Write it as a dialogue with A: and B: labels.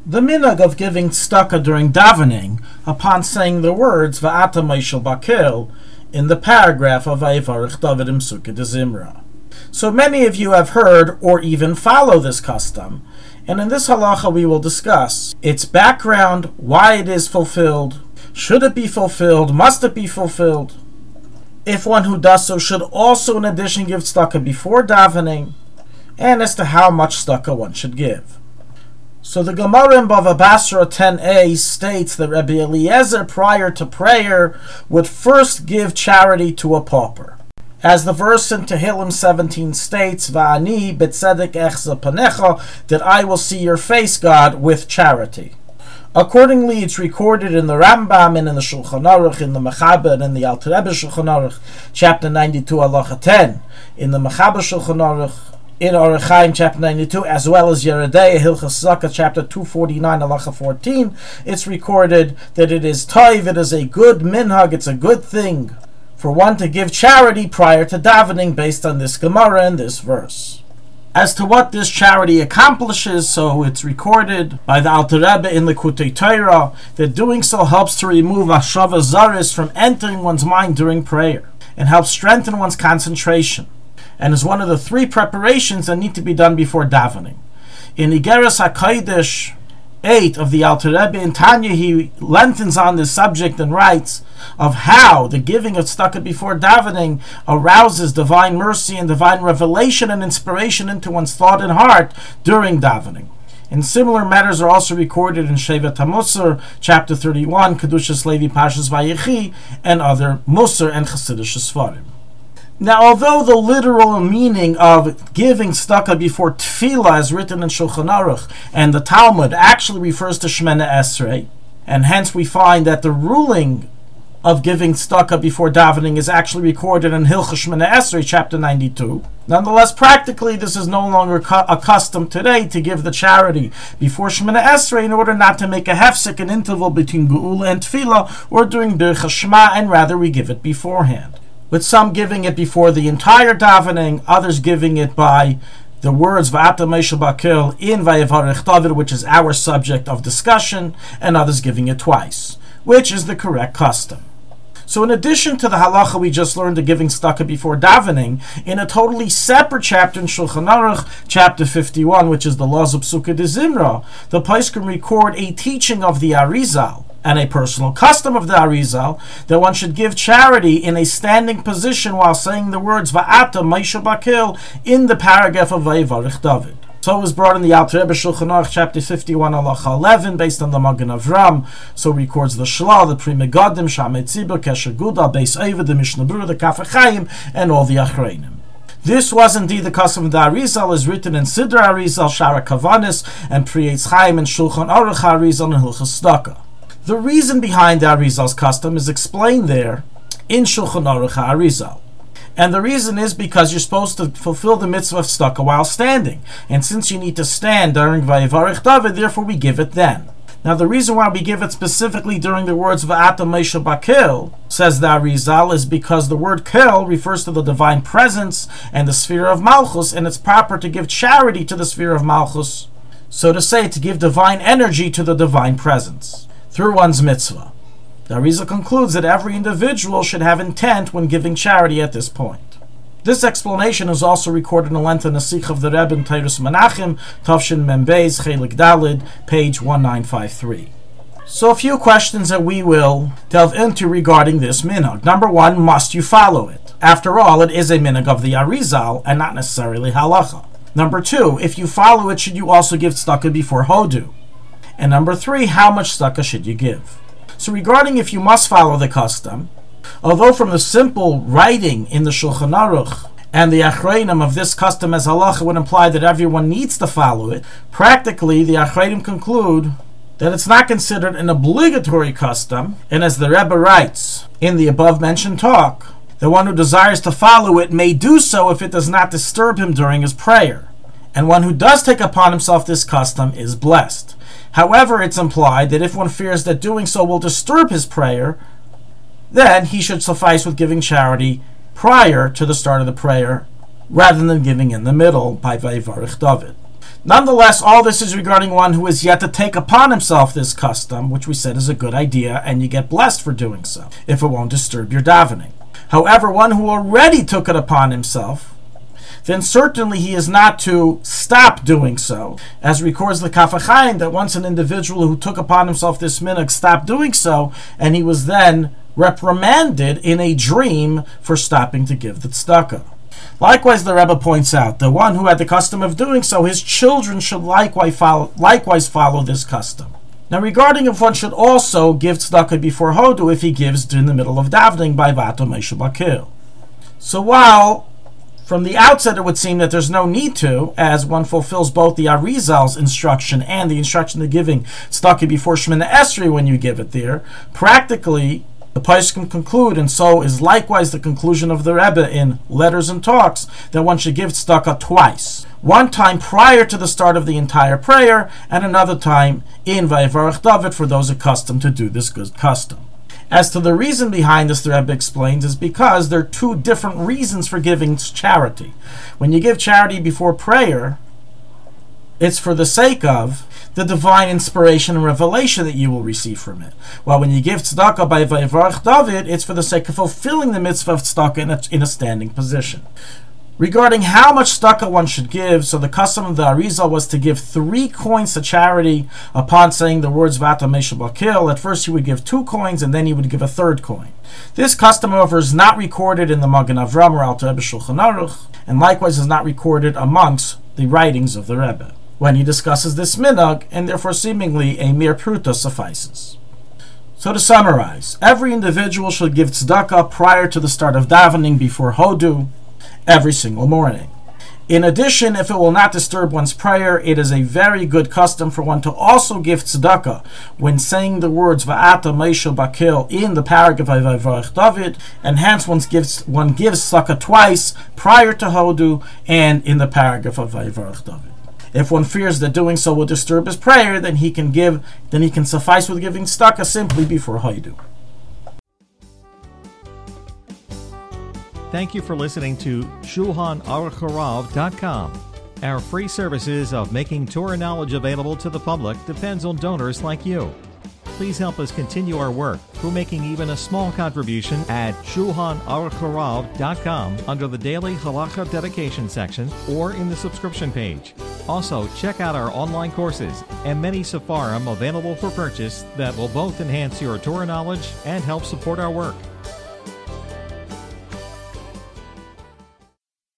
A: The minhag of giving tzedakah during davening upon saying the words Va'ata Meishel Bakil in the paragraph of Vayivarech David im Sukkah de Zimra. So many of you have heard or even follow this custom, and in this halacha we will discuss its background, why it is fulfilled, should it be fulfilled, must it be fulfilled, if one who does so should also in addition give tzedakah before davening, and as to how much tzedakah one should give. So the Gemara in Bava Basra 10a states that Rabbi Eliezer prior to prayer would first give charity to a pauper. As the verse in Tehillim 17 states, Va'ani betzedek echza panecha, that I will see your face, God, with charity. Accordingly, it's recorded in the Rambam and in the Shulchan Aruch, in the Mechaber and in the Alter Rebbe Shulchan Aruch, chapter 92, halacha 10, in the Mechaber Shulchan Aruch, in Orach Chaim, chapter 92, as well as Yeridei Hilchas Zakah, chapter 249, halacha 14, it's recorded that it is toiv, it is a good minhag, it's a good thing for one to give charity prior to davening based on this Gemara and this verse. As to what this charity accomplishes, so it's recorded by the Alter Rebbe in Likutei Torah that doing so helps to remove Hashava Zaris from entering one's mind during prayer and helps strengthen one's concentration, and is one of the three preparations that need to be done before davening. In Igeres HaKodesh 8 of the Alter Rebbe in Tanya, he lengthens on this subject and writes of how the giving of tzedakah before davening arouses divine mercy and divine revelation and inspiration into one's thought and heart during davening. And similar matters are also recorded in Shevet HaMusar, chapter 31, Kedushas Levi Pashas Vayechi, and other Musar and Chassidish Sfarim. Now, although the literal meaning of giving tzedakah before tefillah is written in Shulchan Aruch, and the Talmud actually refers to Shemana Esrei, and hence we find that the ruling of giving tzedakah before davening is actually recorded in Hilchos Shemana Esrei, chapter 92. Nonetheless, practically, this is no longer a custom today to give the charity before Shemana Esrei in order not to make a hefsek, an interval between Geula and tefillah, or during Birchas Shema, and rather we give it beforehand, with some giving it before the entire davening, others giving it by the words Va'ata Meishel Bakil in Vayivarech David, which is our subject of discussion, and others giving it twice, which is the correct custom. So in addition to the halacha we just learned of giving tzedakah before davening, in a totally separate chapter in Shulchan Aruch, chapter 51, which is the laws of Sukkah de Zimra, the Poskim record a teaching of the Arizal, and a personal custom of the Arizal, that one should give charity in a standing position while saying the words Va'ata Meishel Bakil in the paragraph of Vayivarech David. So it was brought in the Alter Rebbe Shulchan Aruch, chapter 51, halacha 11, based on the Magen Avram. So records the Shlal, the Pri Megadim, Shamei Tzibur, Kesher Gudal, Beis Eiva, the Mishnah Berurah, the Kaf HaChaim, and all the Achreinim. This was indeed the custom of the Arizal, as written in Sidra Arizal, Shara Kavanis, and Pri Eitz Chaim, and Shulchan Aruch Arizal, and Hilchos Tzedakah. The reason behind the Arizal's custom is explained there in Shulchan Aruch Arizal. And the reason is because you're supposed to fulfill the mitzvah of tzedakah while standing. And since you need to stand during Vayivarech David, therefore we give it then. Now the reason why we give it specifically during the words Va'ata Meishel Bakil, says the Arizal, is because the word Kel refers to the divine presence and the sphere of Malchus, and it's proper to give charity to the sphere of Malchus, so to say, to give divine energy to the divine presence through one's mitzvah. The Arizal concludes that every individual should have intent when giving charity at this point. This explanation is also recorded in the length and Nesikh of the Rebbe in Teiros Menachem, Tavshin Membeis, Chelik Dalid, page 1953. So a few questions that we will delve into regarding this minhag. Number one, must you follow it? After all, it is a minhag of the Arizal and not necessarily halacha. Number two, if you follow it, should you also give tzedakah before hodu? And number three, how much tzedakah should you give? So regarding if you must follow the custom, although from the simple writing in the Shulchan Aruch and the Achreinim of this custom as halacha would imply that everyone needs to follow it, practically the Achreinim conclude that it's not considered an obligatory custom, and as the Rebbe writes in the above mentioned talk, the one who desires to follow it may do so if it does not disturb him during his prayer, and one who does take upon himself this custom is blessed. However, it's implied that if one fears that doing so will disturb his prayer, then he should suffice with giving charity prior to the start of the prayer, rather than giving in the middle by Vayivarech David. Nonetheless, all this is regarding one who is yet to take upon himself this custom, which we said is a good idea, and you get blessed for doing so, if it won't disturb your davening. However, one who already took it upon himself, then certainly he is not to stop doing so, as records the Kaf HaChaim that once an individual who took upon himself this minhag stopped doing so, and he was then reprimanded in a dream for stopping to give the tzedakah. Likewise, the Rebbe points out, the one who had the custom of doing so, his children should likewise follow this custom. Now, regarding if one should also give tzedakah before Hodu if he gives in the middle of davening by Vato Meishu Bakil. So while from the outset it would seem that there's no need to, as one fulfills both the Arizal's instruction and the instruction of giving tzedakah before Shemina Esrei when you give it there, practically the Poskim conclude, and so is likewise the conclusion of the Rebbe in Letters and Talks, that one should give tzedakah twice. One time prior to the start of the entire prayer, and another time in Vayivarech David for those accustomed to do this good custom. As to the reason behind this, the Rebbe explains, is because there are two different reasons for giving charity. When you give charity before prayer, it's for the sake of the divine inspiration and revelation that you will receive from it. While when you give tzedakah by Vayivarech David, it's for the sake of fulfilling the mitzvah of tzedakah in a standing position. Regarding how much tzedakah one should give, so the custom of the Arizal was to give 3 coins to charity upon saying the words Vato Meishu Bakil. At first he would give 2 coins and then he would give a 3rd coin. This custom, however, is not recorded in the Magen Avram or Alter Rebbe Shulchan Aruch, and likewise is not recorded amongst the writings of the Rebbe when he discusses this minhag, and therefore seemingly a mere pruta suffices. So to summarize, every individual should give tzedakah prior to the start of davening before Hodu, every single morning. In addition, if it will not disturb one's prayer, it is a very good custom for one to also give tzedakah when saying the words Va'ata Meishu Bakil in the paragraph of Vayivarech David, and hence one gives tzedakah twice prior to Hodu and in the paragraph of Vayivarech David. If one fears that doing so will disturb his prayer, then he can suffice with giving tzedakah simply before Hodu.
B: Thank you for listening to ShulchanAruchHarav.com. Our free services of making Torah knowledge available to the public depends on donors like you. Please help us continue our work through making even a small contribution at ShulchanAruchHarav.com under the Daily Halacha Dedication section or in the subscription page. Also, check out our online courses and many sefarim available for purchase that will both enhance your Torah knowledge and help support our work.